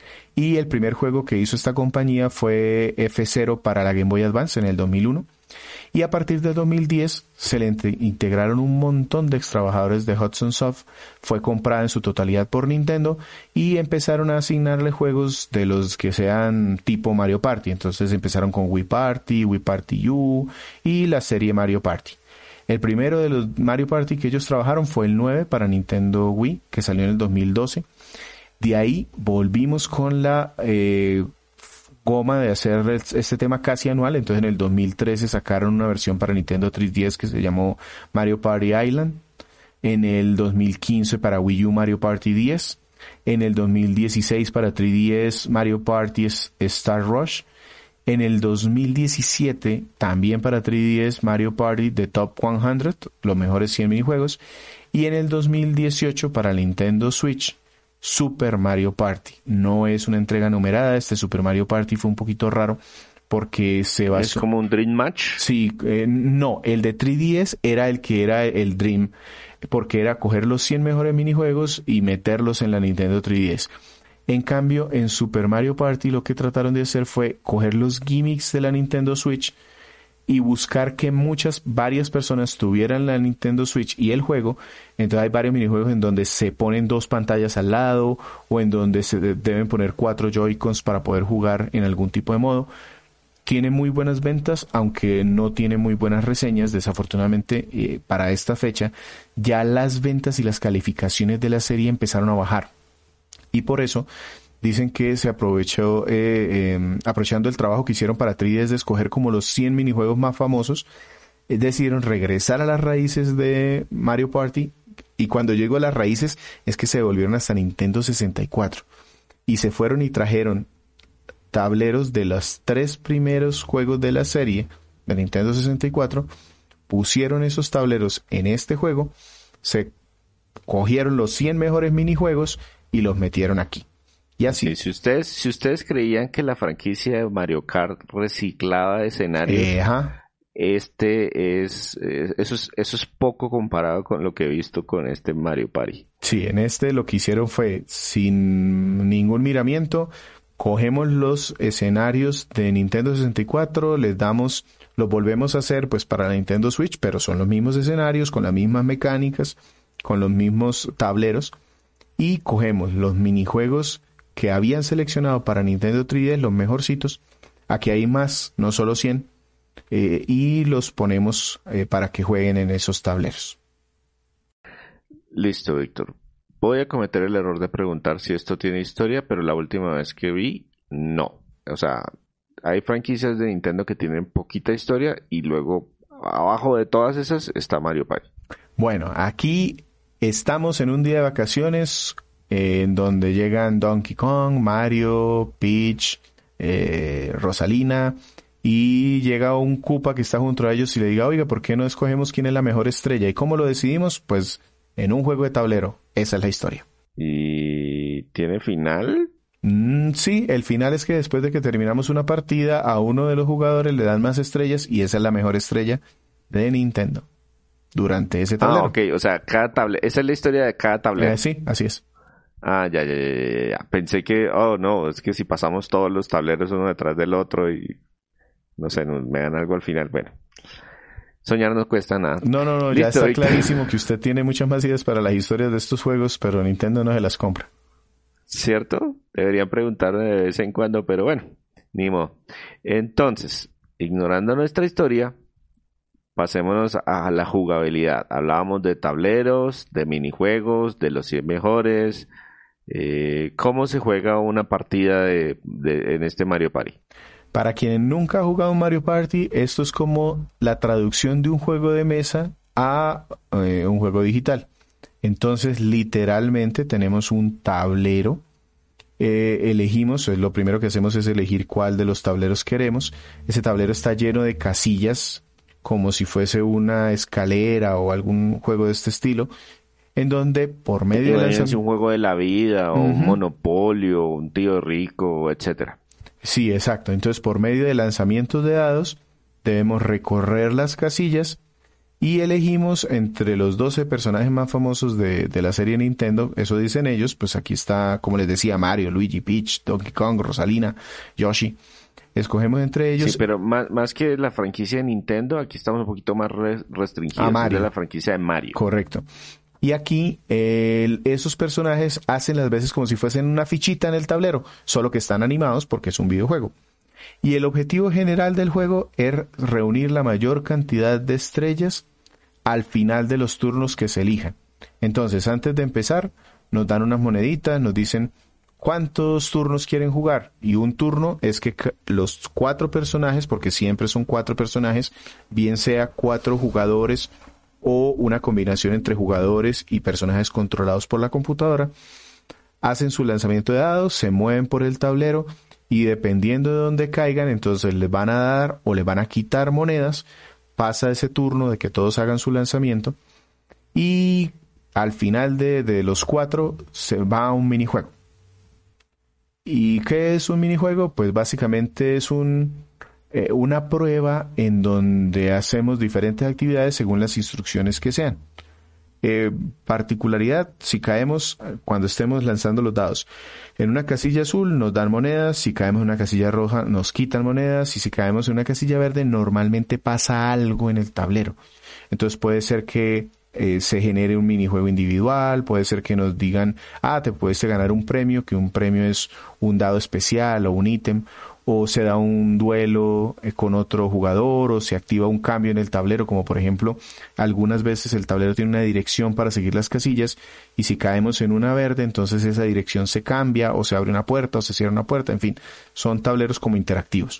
Y el primer juego que hizo esta compañía fue F cero para la Game Boy Advance en el dos mil uno. Y a partir del dos mil diez se le integraron un montón de ex trabajadores de Hudson Soft. Fue comprada en su totalidad por Nintendo y empezaron a asignarle juegos de los que sean tipo Mario Party. Entonces empezaron con Wii Party, Wii Party U y la serie Mario Party. El primero de los Mario Party que ellos trabajaron fue el nueve para Nintendo Wii, que salió en el dos mil doce. De ahí volvimos con la eh, goma de hacer este tema casi anual. Entonces en el dos mil trece sacaron una versión para Nintendo tres D S que se llamó Mario Party Island. En el dos mil quince para Wii U Mario Party diez. En el dos mil dieciséis para tres D S Mario Party Star Rush. En el dos mil diecisiete, también para tres D S, Mario Party The Top cien, los mejores cien minijuegos. Y en el dos mil dieciocho, para Nintendo Switch, Super Mario Party. No es una entrega numerada, este Super Mario Party fue un poquito raro porque se basó... ¿Es como un Dream Match? Sí, eh, no, el de tres D S era el que era el Dream, porque era coger los cien mejores minijuegos y meterlos en la Nintendo tres D S. En cambio, en Super Mario Party lo que trataron de hacer fue coger los gimmicks de la Nintendo Switch y buscar que muchas, varias personas tuvieran la Nintendo Switch y el juego. Entonces hay varios minijuegos en donde se ponen dos pantallas al lado o en donde se de- deben poner cuatro Joy-Cons para poder jugar en algún tipo de modo. Tiene muy buenas ventas, aunque no tiene muy buenas reseñas. Desafortunadamente, eh, para esta fecha, ya las ventas y las calificaciones de la serie empezaron a bajar. Y por eso dicen que se aprovechó, eh, eh, aprovechando el trabajo que hicieron para tres D S de escoger como los cien minijuegos más famosos, eh, decidieron regresar a las raíces de Mario Party. Y cuando llegó a las raíces es que se volvieron hasta Nintendo sesenta y cuatro. Y se fueron y trajeron tableros de los tres primeros juegos de la serie de Nintendo sesenta y cuatro, pusieron esos tableros en este juego, se cogieron los cien mejores minijuegos y los metieron aquí. Y así. Sí, si ustedes, si ustedes creían que la franquicia de Mario Kart reciclaba escenarios, Eh, ajá. este es, eh, eso es, eso es poco comparado con lo que he visto con este Mario Party. Sí, en este lo que hicieron fue, sin ningún miramiento, cogemos los escenarios de Nintendo sesenta y cuatro, les damos, los volvemos a hacer pues para la Nintendo Switch, pero son los mismos escenarios, con las mismas mecánicas, con los mismos tableros, y cogemos los minijuegos que habían seleccionado para Nintendo tres D S, los mejorcitos, aquí hay más, no solo cien, eh, y los ponemos eh, para que jueguen en esos tableros. Listo, Víctor. Voy a cometer el error de preguntar si esto tiene historia, pero la última vez que vi, no. O sea, hay franquicias de Nintendo que tienen poquita historia y luego abajo de todas esas está Mario Party. Bueno, aquí estamos en un día de vacaciones eh, en donde llegan Donkey Kong, Mario, Peach, eh, Rosalina, y llega un Koopa que está junto a ellos y le diga, oiga, ¿por qué no escogemos quién es la mejor estrella? ¿Y cómo lo decidimos? Pues en un juego de tablero. Esa es la historia. ¿Y tiene final? Mm, sí, el final es que después de que terminamos una partida, a uno de los jugadores le dan más estrellas y esa es la mejor estrella de Nintendo durante ese tablero. Ah, ok, o sea, cada tablero, esa es la historia de cada tablero. Eh, sí, así es. Ah, ya, ya, ya, ya, ya. Pensé que, oh, no, es que si pasamos todos los tableros uno detrás del otro y, no sé, nos, me dan algo al final. Bueno, soñar no cuesta nada. No, no, no, ya Listo, está Víctor. clarísimo que usted tiene muchas más ideas para las historias de estos juegos, pero Nintendo no se las compra. ¿Cierto? Deberían preguntar de vez en cuando, pero bueno, ni modo. Entonces, ignorando nuestra historia, pasémonos a la jugabilidad. Hablábamos de tableros, de minijuegos, de los cien mejores. Eh, ¿Cómo se juega una partida de, de- en este Mario Party? Para quien nunca ha jugado un Mario Party, esto es como la traducción de un juego de mesa a eh, un juego digital. Entonces, literalmente tenemos un tablero. Eh, elegimos, eh, lo primero que hacemos es elegir cuál de los tableros queremos. Ese tablero está lleno de casillas, como si fuese una escalera o algún juego de este estilo, en donde por medio de Imagínense lanzamiento... un juego de la vida, o un Ujú. Monopolio, un tío rico, etcétera. Sí, exacto. Entonces, por medio de lanzamientos de dados, debemos recorrer las casillas y elegimos entre los doce personajes más famosos de, de la serie Nintendo. Eso dicen ellos. Pues aquí está, como les decía, Mario, Luigi, Peach, Donkey Kong, Rosalina, Yoshi. Escogemos entre ellos. Sí, pero más, más que la franquicia de Nintendo, aquí estamos un poquito más re- restringidos. A Mario. De la franquicia de Mario. Correcto. Y aquí el, esos personajes hacen las veces como si fuesen una fichita en el tablero, solo que están animados porque es un videojuego. Y el objetivo general del juego es reunir la mayor cantidad de estrellas al final de los turnos que se elijan. Entonces, antes de empezar, nos dan unas moneditas, nos dicen cuántos turnos quieren jugar. Y un turno es que los cuatro personajes, porque siempre son cuatro personajes, bien sea cuatro jugadores o una combinación entre jugadores y personajes controlados por la computadora, hacen su lanzamiento de dados, se mueven por el tablero y dependiendo de dónde caigan, entonces les van a dar o les van a quitar monedas. Pasa ese turno de que todos hagan su lanzamiento y al final de, de los cuatro se va a un minijuego. ¿Y qué es un minijuego? Pues básicamente es un, eh, una prueba en donde hacemos diferentes actividades según las instrucciones que sean. Eh, particularidad, si caemos cuando estemos lanzando los dados en una casilla azul nos dan monedas, si caemos en una casilla roja nos quitan monedas y si caemos en una casilla verde normalmente pasa algo en el tablero. Entonces puede ser que eh, se genere un minijuego individual, puede ser que nos digan, ah, te puedes ganar un premio, que un premio es un dado especial o un ítem, o se da un duelo con otro jugador, o se activa un cambio en el tablero, como por ejemplo, algunas veces el tablero tiene una dirección para seguir las casillas, y si caemos en una verde, entonces esa dirección se cambia, o se abre una puerta, o se cierra una puerta, en fin, son tableros como interactivos.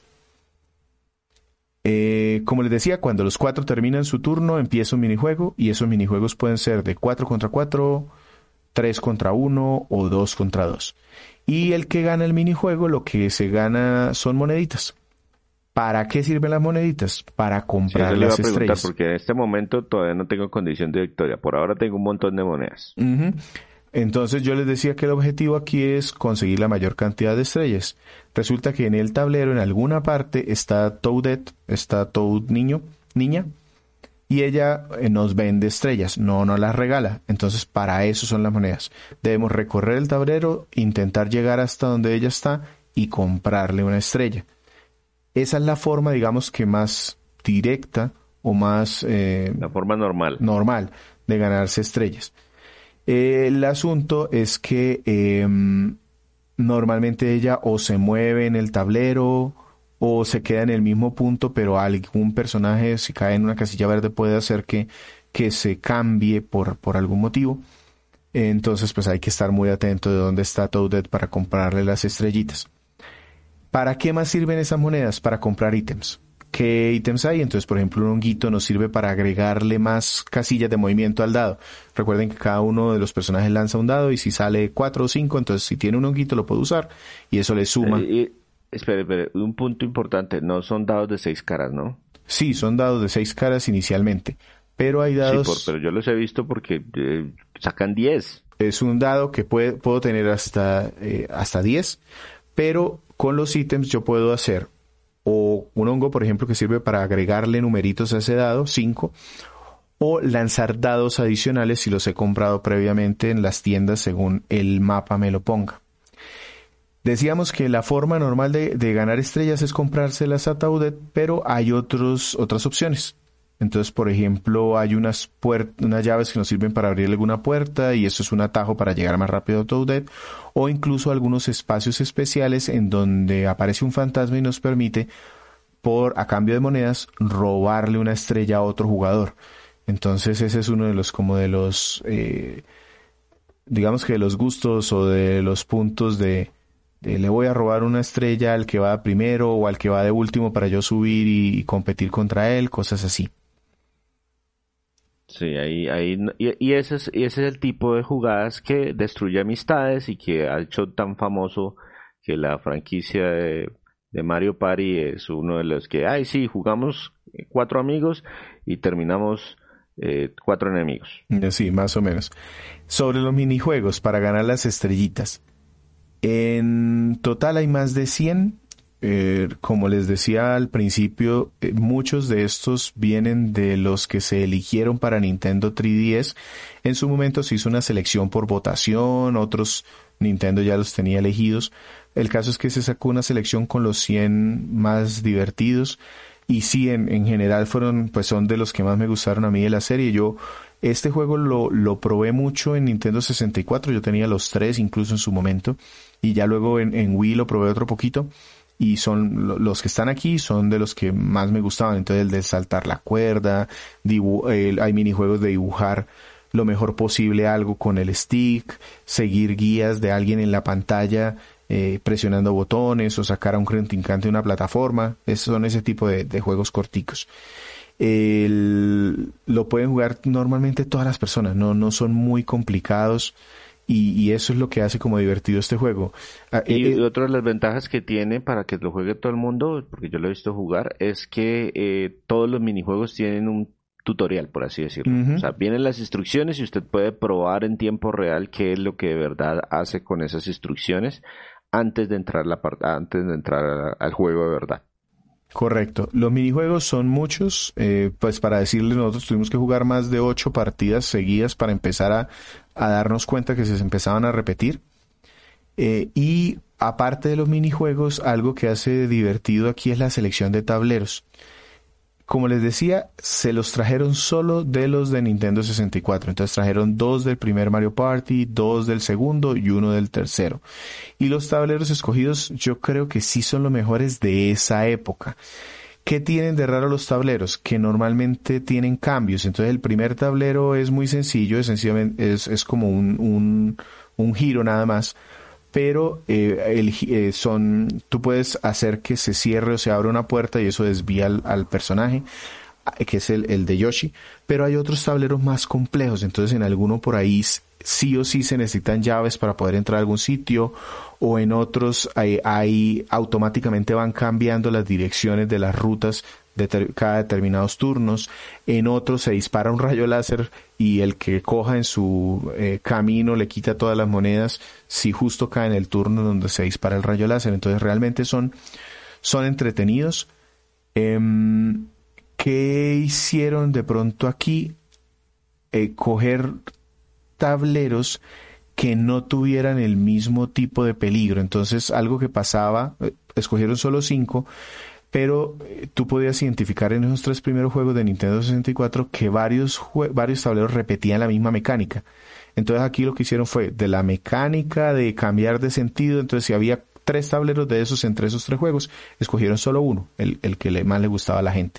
Eh, como les decía, cuando los cuatro terminan su turno, empieza un minijuego, y esos minijuegos pueden ser de cuatro contra cuatro, tres contra uno, o dos contra dos. Y el que gana el minijuego, lo que se gana son moneditas. ¿Para qué sirven las moneditas? Para comprar sí, las estrellas. Porque en este momento todavía no tengo condición de victoria. Por ahora tengo un montón de monedas. Uh-huh. Entonces yo les decía que el objetivo aquí es conseguir la mayor cantidad de estrellas. Resulta que en el tablero, en alguna parte, está Toadette, está Toad niño, niña, y ella nos vende estrellas, no nos las regala. Entonces para eso son las monedas. Debemos recorrer el tablero, intentar llegar hasta donde ella está y comprarle una estrella. Esa es la forma, digamos, que más directa o más eh, la forma normal normal de ganarse estrellas. Eh, el asunto es que eh, normalmente ella o se mueve en el tablero o se queda en el mismo punto, pero algún personaje, si cae en una casilla verde, puede hacer que, que se cambie por, por algún motivo. Entonces, pues hay que estar muy atento de dónde está Toadette para comprarle las estrellitas. ¿Para qué más sirven esas monedas? Para comprar ítems. ¿Qué ítems hay? Entonces, por ejemplo, un honguito nos sirve para agregarle más casillas de movimiento al dado. Recuerden que cada uno de los personajes lanza un dado y si sale cuatro o cinco, entonces si tiene un honguito lo puede usar y eso le suma. Eh, y... Espere, espere, un punto importante, no son dados de seis caras, ¿no? Sí, son dados de seis caras inicialmente, pero hay dados... Sí, por, pero yo los he visto porque eh, sacan diez. Es un dado que puede, puedo tener hasta, eh, hasta diez, pero con los ítems yo puedo hacer o un hongo, por ejemplo, que sirve para agregarle numeritos a ese dado, cinco, o lanzar dados adicionales si los he comprado previamente en las tiendas según el mapa me lo ponga. Decíamos que la forma normal de, de ganar estrellas es comprárselas a Toadette, pero hay otros, otras opciones. Entonces, por ejemplo, hay unas, puert- unas llaves que nos sirven para abrir alguna puerta y eso es un atajo para llegar más rápido a Toadette, o incluso algunos espacios especiales en donde aparece un fantasma y nos permite, por a cambio de monedas, robarle una estrella a otro jugador. Entonces, ese es uno de los, como de los, eh, digamos que de los gustos o de los puntos de Eh, le voy a robar una estrella al que va primero o al que va de último para yo subir y, y competir contra él, cosas así. Sí, ahí, ahí, y, y ese es, y ese es el tipo de jugadas que destruye amistades y que ha hecho tan famoso que la franquicia de, de Mario Party es uno de los que, ay, sí, jugamos cuatro amigos y terminamos eh, cuatro enemigos. Sí, más o menos. Sobre los minijuegos para ganar las estrellitas. En total hay más de cien eh, como les decía al principio, eh, muchos de estos vienen de los que se eligieron para Nintendo tres D S. En su momento se hizo una selección por votación, otros Nintendo ya los tenía elegidos. El caso es que se sacó una selección con los cien más divertidos. Y sí, en, en general fueron, pues son de los que más me gustaron a mí de la serie. Yo, este juego lo, lo probé mucho en Nintendo sesenta y cuatro, yo tenía los tres incluso en su momento, y ya luego en, en Wii lo probé otro poquito, y son, lo, los que están aquí son de los que más me gustaban. Entonces el de saltar la cuerda, dibu- el, hay minijuegos de dibujar lo mejor posible algo con el stick, seguir guías de alguien en la pantalla, Eh, presionando botones o sacar a un contrincante de una plataforma. Esos son ese tipo de, de juegos corticos. El, lo pueden jugar normalmente todas las personas, no, no son muy complicados, y, y eso es lo que hace como divertido este juego. Ah, Y eh, otra de las ventajas que tiene para que lo juegue todo el mundo, porque yo lo he visto jugar, es que eh, todos los minijuegos tienen un tutorial, por así decirlo. uh-huh. O sea, vienen las instrucciones y usted puede probar en tiempo real qué es lo que de verdad hace con esas instrucciones antes de entrar la part- antes de entrar a- al juego de verdad. Correcto. Los minijuegos son muchos. Eh, pues para decirles, nosotros tuvimos que jugar más de ocho partidas seguidas para empezar a, a darnos cuenta que se empezaban a repetir. Eh, y aparte de los minijuegos, algo que hace divertido aquí es la selección de tableros. Como les decía, se los trajeron solo de los de Nintendo sesenta y cuatro. Entonces trajeron dos del primer Mario Party, dos del segundo y uno del tercero. Y los tableros escogidos yo creo que sí son los mejores de esa época. ¿Qué tienen de raro los tableros? Que normalmente tienen cambios. Entonces el primer tablero es muy sencillo, es, sencillamente, es, es como un, un, un giro nada más. Pero eh, el, eh, son, tú puedes hacer que se cierre o se abra una puerta y eso desvía al, al personaje, que es el, el de Yoshi. Pero hay otros tableros más complejos, entonces en alguno por ahí sí o sí se necesitan llaves para poder entrar a algún sitio, o en otros hay, hay automáticamente van cambiando las direcciones de las rutas de ter- cada determinados turnos. En otros se dispara un rayo láser y el que coja en su eh, camino le quita todas las monedas si justo cae en el turno donde se dispara el rayo láser. Entonces realmente son, son entretenidos. Eh, ¿Qué hicieron de pronto aquí? Eh, coger tableros que no tuvieran el mismo tipo de peligro. Entonces algo que pasaba, eh, escogieron solo cinco, pero eh, tú podías identificar en esos tres primeros juegos de Nintendo sesenta y cuatro que varios, jue- varios tableros repetían la misma mecánica. Entonces aquí lo que hicieron fue de la mecánica de cambiar de sentido. Entonces si había tres tableros de esos entre esos tres juegos, escogieron solo uno, el, el que le, más le gustaba a la gente.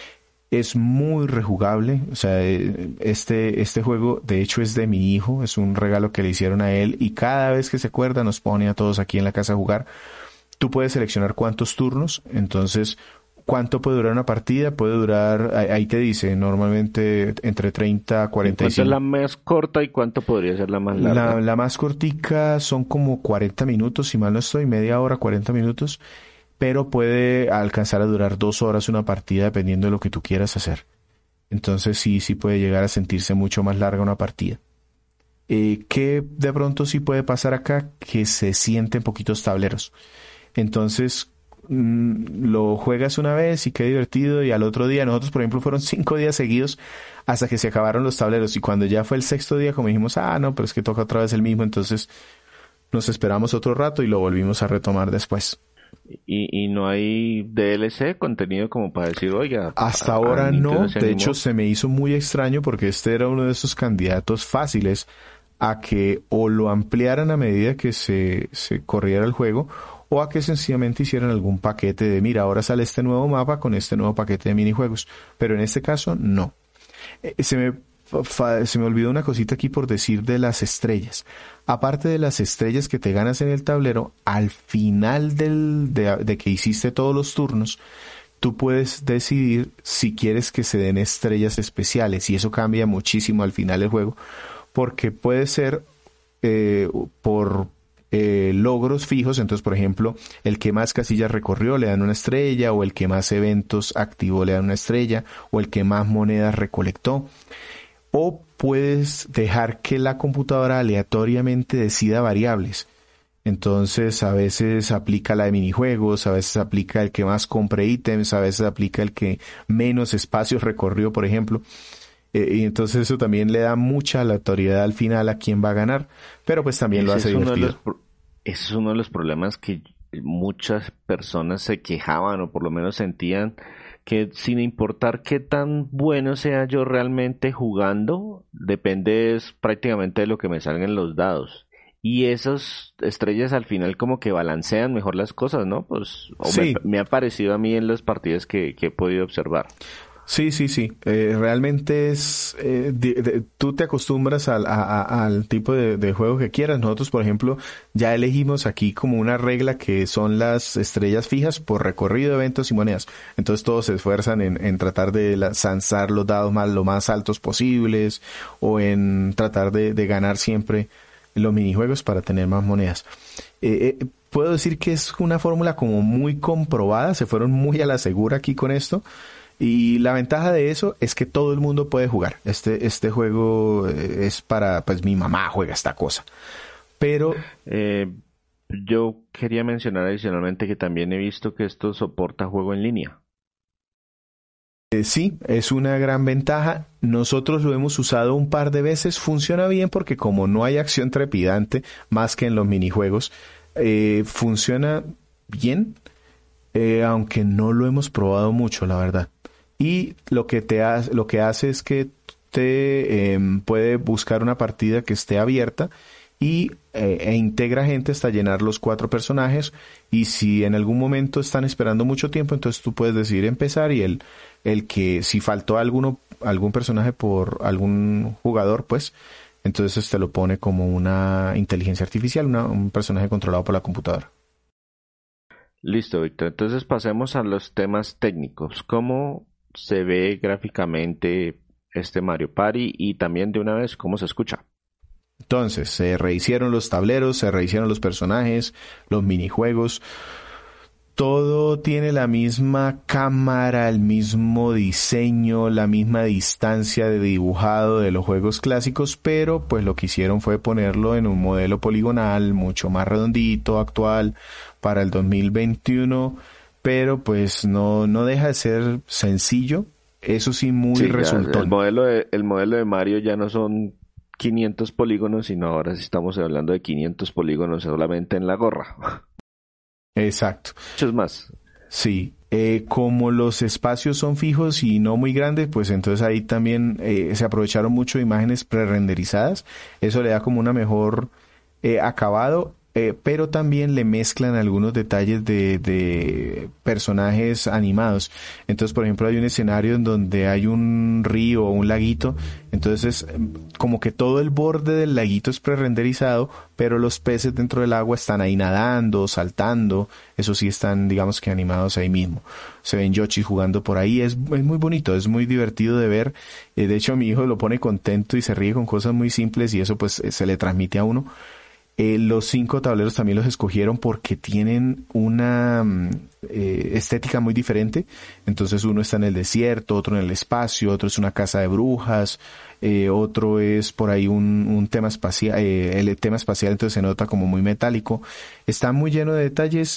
Es muy rejugable, o sea, este, este juego de hecho es de mi hijo, es un regalo que le hicieron a él, y cada vez que se acuerda nos pone a todos aquí en la casa a jugar. Tú puedes seleccionar cuántos turnos, entonces cuánto puede durar una partida, puede durar, ahí te dice, normalmente entre treinta a cuarenta y cinco. ¿Cuánto es la más corta y cuánto podría ser la más larga? La, la más cortica son como cuarenta minutos, si mal no estoy, media hora, cuarenta minutos, pero puede alcanzar a durar dos horas una partida dependiendo de lo que tú quieras hacer. Entonces sí, sí puede llegar a sentirse mucho más larga una partida. Eh, ¿Qué de pronto sí puede pasar acá? Que se sienten poquitos tableros. Entonces mmm, lo juegas una vez y qué divertido, y al otro día, nosotros por ejemplo fueron cinco días seguidos hasta que se acabaron los tableros, y cuando ya fue el sexto día como dijimos, ah no, pero es que toca otra vez el mismo, entonces nos esperamos otro rato y lo volvimos a retomar después. Y, y no hay D L C, contenido como para decir, oiga, hasta a- a ahora Nintendo no, se de animó. hecho se me hizo muy extraño porque este era uno de esos candidatos fáciles a que o lo ampliaran a medida que se, se corriera el juego, o a que sencillamente hicieran algún paquete de, mira, ahora sale este nuevo mapa con este nuevo paquete de minijuegos, pero en este caso no. Eh, se me fa- se me olvidó una cosita aquí por decir de las estrellas. Aparte de las estrellas que te ganas en el tablero, al final del, de, de que hiciste todos los turnos, tú puedes decidir si quieres que se den estrellas especiales, y eso cambia muchísimo al final del juego, porque puede ser eh, por eh, logros fijos. Entonces, por ejemplo, el que más casillas recorrió le dan una estrella, o el que más eventos activó le dan una estrella, o el que más monedas recolectó. O puedes dejar que la computadora aleatoriamente decida variables. Entonces a veces aplica la de minijuegos, a veces aplica el que más compre ítems, a veces aplica el que menos espacios recorrió, por ejemplo. Eh, y entonces eso también le da mucha aleatoriedad al final a quién va a ganar, pero pues también lo Ese hace es uno de divertido. los, pro- ese es uno de los problemas que muchas personas se quejaban o por lo menos sentían que sin importar qué tan bueno sea yo realmente jugando, depende es prácticamente de lo que me salgan los dados. Y esas estrellas al final como que balancean mejor las cosas, ¿no? Pues, o me, Sí, me ha parecido a mí en las partidas que, que he podido observar. sí, sí, sí. Eh, realmente es, eh, de- de- tú te acostumbras al, a- a- al tipo de, de juego que quieras. Nosotros, por ejemplo, ya elegimos aquí como una regla que son las estrellas fijas por recorrido, eventos y monedas. Entonces todos se esfuerzan en, en tratar de la- lanzar los dados más, lo más altos posibles o en tratar de, de ganar siempre los minijuegos para tener más monedas. Eh, eh, puedo decir que es una fórmula como muy comprobada. Se fueron muy a la segura aquí con esto. Y la ventaja de eso es que todo el mundo puede jugar. Este, este juego eh, es para, pues mi mamá juega esta cosa. Pero Eh, yo quería mencionar adicionalmente que también he visto que esto soporta juego en línea. eh, sí, es una gran ventaja. Nosotros lo hemos usado un par de veces. Funciona bien porque como no hay acción trepidante más que en los minijuegos, eh, funciona bien, eh, aunque no lo hemos probado mucho, la verdad. Y lo que te hace, lo que hace es que te em, puede buscar una partida que esté abierta y eh, e integra gente hasta llenar los cuatro personajes. Y si en algún momento están esperando mucho tiempo, entonces tú puedes decidir empezar y el, el que si faltó alguno, algún personaje por algún jugador, pues entonces te lo pone como una inteligencia artificial, una- un personaje controlado por la computadora. Listo, Víctor. Entonces pasemos a los temas técnicos. ¿Cómo se ve gráficamente este Mario Party y también de una vez cómo se escucha? Entonces, se rehicieron los tableros, se rehicieron los personajes, los minijuegos. Todo tiene la misma cámara, el mismo diseño, la misma distancia de dibujado de los juegos clásicos, pero pues lo que hicieron fue ponerlo en un modelo poligonal mucho más redondito, actual, para el dos mil veintiuno, pero pues no, no deja de ser sencillo, eso sí muy Sí, ya el resultón. modelo de, el modelo de Mario ya no son quinientos polígonos, sino ahora sí estamos hablando de quinientos polígonos solamente en la gorra. Exacto. Muchos más. Sí, eh, como los espacios son fijos y no muy grandes, pues entonces ahí también eh, se aprovecharon mucho de imágenes prerenderizadas. Eso le da como una mejor eh, acabado, eh, pero también le mezclan algunos detalles de, de personajes animados. Entonces, por ejemplo, hay un escenario en donde hay un río o un laguito, entonces em, como que todo el borde del laguito es prerenderizado, pero los peces dentro del agua están ahí nadando, saltando, eso sí están, digamos que animados ahí mismo. Se ven Yoshi jugando por ahí, es, es muy bonito, es muy divertido de ver. Eh, de hecho, mi hijo lo pone contento y se ríe con cosas muy simples y eso pues eh, se le transmite a uno. Eh, los cinco tableros también los escogieron porque tienen una mm, eh, estética muy diferente. Entonces uno está en el desierto, otro en el espacio, otro es una casa de brujas, eh, otro es por ahí un, un tema espacial, eh, el tema espacial entonces se nota como muy metálico. Está muy lleno de detalles.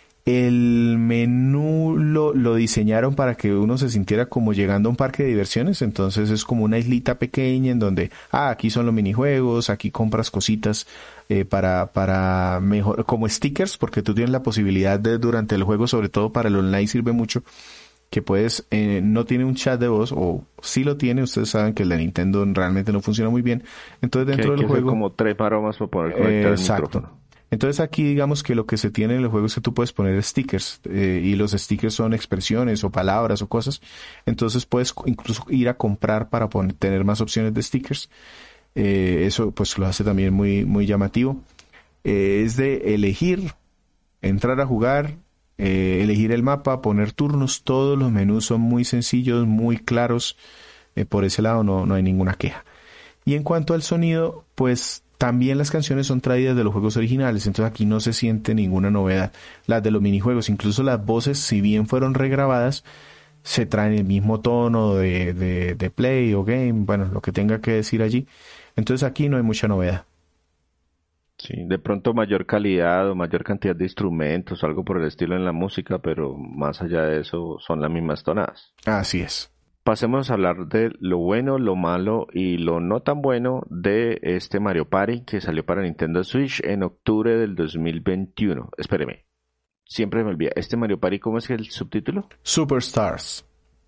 El menú lo, lo diseñaron para que uno se sintiera como llegando a un parque de diversiones, entonces es como una islita pequeña en donde, ah, aquí son los minijuegos, aquí compras cositas eh, para, para mejor, como stickers, porque tú tienes la posibilidad de durante el juego, sobre todo para el online sirve mucho, que puedes, eh, no tiene un chat de voz, o sí lo tiene, ustedes saben que el de Nintendo realmente no funciona muy bien, entonces Que dentro hay del que hacer juego, como tres maromas para poder eh, conectar el exacto. micrófono. Entonces aquí digamos que lo que se tiene en los juegos es que tú puedes poner stickers eh, y los stickers son expresiones o palabras o cosas. Entonces puedes co- incluso ir a comprar para poner, tener más opciones de stickers. Eh, eso pues lo hace también muy, muy llamativo. Eh, es de elegir, entrar a jugar, eh, elegir el mapa, poner turnos. Todos los menús son muy sencillos, muy claros. Eh, por ese lado no, no hay ninguna queja. Y en cuanto al sonido, pues también las canciones son traídas de los juegos originales, entonces aquí no se siente ninguna novedad. Las de los minijuegos, incluso las voces, si bien fueron regrabadas, se traen el mismo tono de, de, de play o game, bueno, lo que tenga que decir allí. Entonces aquí no hay mucha novedad. Sí, de pronto mayor calidad o mayor cantidad de instrumentos, algo por el estilo en la música, pero más allá de eso son las mismas tonadas. Así es. Pasemos a hablar de lo bueno, lo malo y lo no tan bueno de este Mario Party que salió para Nintendo Switch en octubre del dos mil veintiuno. Espéreme, siempre me olvida. ¿Este Mario Party cómo es el subtítulo? Superstars.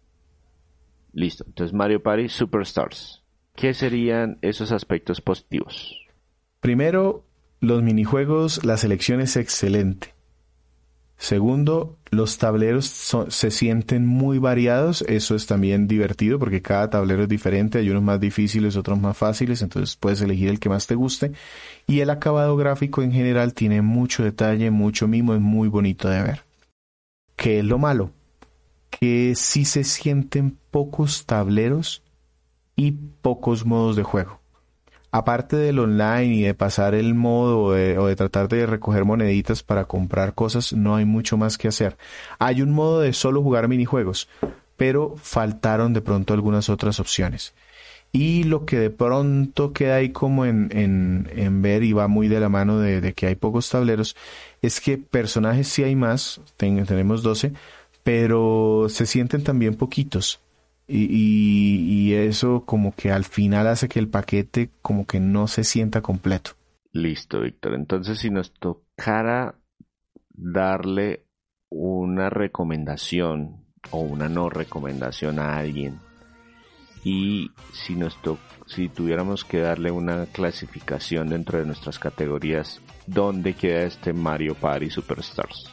Listo, entonces Mario Party Superstars. ¿Qué serían esos aspectos positivos? Primero, los minijuegos, la selección es excelente. Segundo, los tableros son, se sienten muy variados. Eso es también divertido porque cada tablero es diferente. Hay unos más difíciles, otros más fáciles. Entonces puedes elegir el que más te guste. Y el acabado gráfico en general tiene mucho detalle, mucho mimo. Es muy bonito de ver. ¿Qué es lo malo? Que sí se sienten pocos tableros y pocos modos de juego. Aparte del online y de pasar el modo o de, o de tratar de recoger moneditas para comprar cosas, no hay mucho más que hacer. Hay un modo de solo jugar minijuegos, pero faltaron de pronto algunas otras opciones. Y lo que de pronto queda ahí como en, en, en ver y va muy de la mano de, de que hay pocos tableros, es que personajes sí hay más, ten, tenemos doce, pero se sienten también poquitos. Y, y, y eso como que al final hace que el paquete como que no se sienta completo. Listo, Víctor. Entonces, si nos tocara darle una recomendación o una no recomendación a alguien, y si nos to- si tuviéramos que darle una clasificación dentro de nuestras categorías, ¿dónde queda este Mario Party Superstars?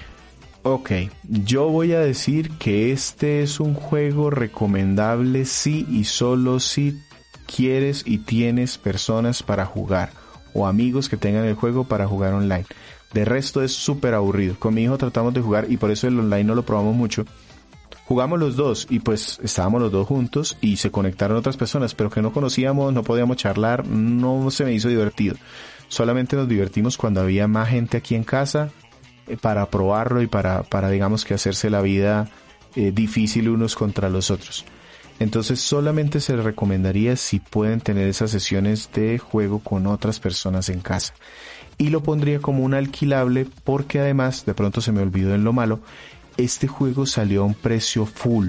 Ok, yo voy a decir que este es un juego recomendable si y solo si quieres y tienes personas para jugar o amigos que tengan el juego para jugar online. De resto es súper aburrido. Con mi hijo tratamos de jugar y por eso el online no lo probamos mucho. Jugamos los dos y pues estábamos los dos juntos y se conectaron otras personas, pero que no conocíamos, no podíamos charlar, no se me hizo divertido. Solamente nos divertimos cuando había más gente aquí en casa para probarlo y para, para digamos que hacerse la vida eh, difícil unos contra los otros. Entonces solamente se les recomendaría si pueden tener esas sesiones de juego con otras personas en casa. Y lo pondría como un alquilable porque además, de pronto se me olvidó en lo malo, este juego salió a un precio full.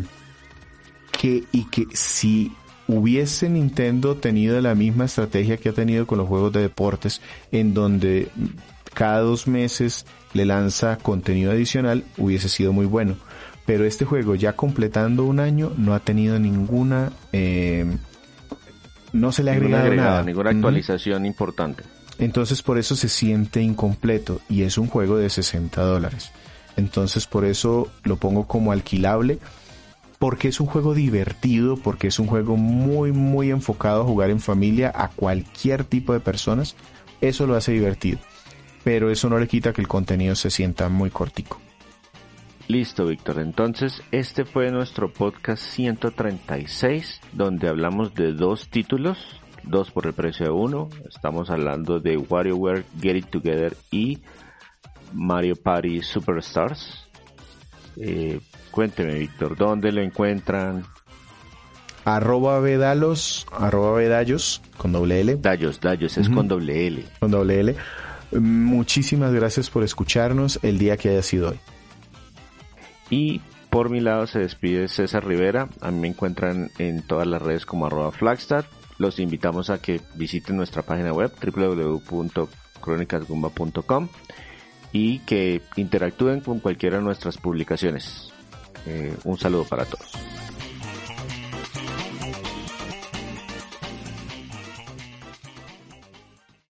Que, y que si hubiese Nintendo tenido la misma estrategia que ha tenido con los juegos de deportes, en donde cada dos meses le lanza contenido adicional, hubiese sido muy bueno. Pero este juego, ya completando un año, no ha tenido ninguna... Eh, no se le ha agregado, agregado nada. Ninguna actualización uh-huh. importante. Entonces por eso se siente incompleto y es un juego de sesenta dólares. Entonces por eso lo pongo como alquilable, porque es un juego divertido, porque es un juego muy muy enfocado a jugar en familia a cualquier tipo de personas. Eso lo hace divertido. Pero eso no le quita que el contenido se sienta muy cortico. Listo, Víctor. Entonces, este fue nuestro podcast ciento treinta y seis, donde hablamos de dos títulos, dos por el precio de uno. Estamos hablando de WarioWare Get It Together y Mario Party Superstars. Eh, cuénteme, Víctor, ¿dónde lo encuentran? Arroba Vedalos, arroba Vedallos, con doble L. Dallos, Dallos, es uh-huh. con doble L. Con doble L. Muchísimas gracias por escucharnos el día que haya sido hoy. Y por mi lado se despide César Rivera. A mí me encuentran en todas las redes como arroba Flagstad. Los invitamos a que visiten nuestra página web doble u doble u doble u punto crónicas gumba punto com y que interactúen con cualquiera de nuestras publicaciones. Eh, un saludo para todos.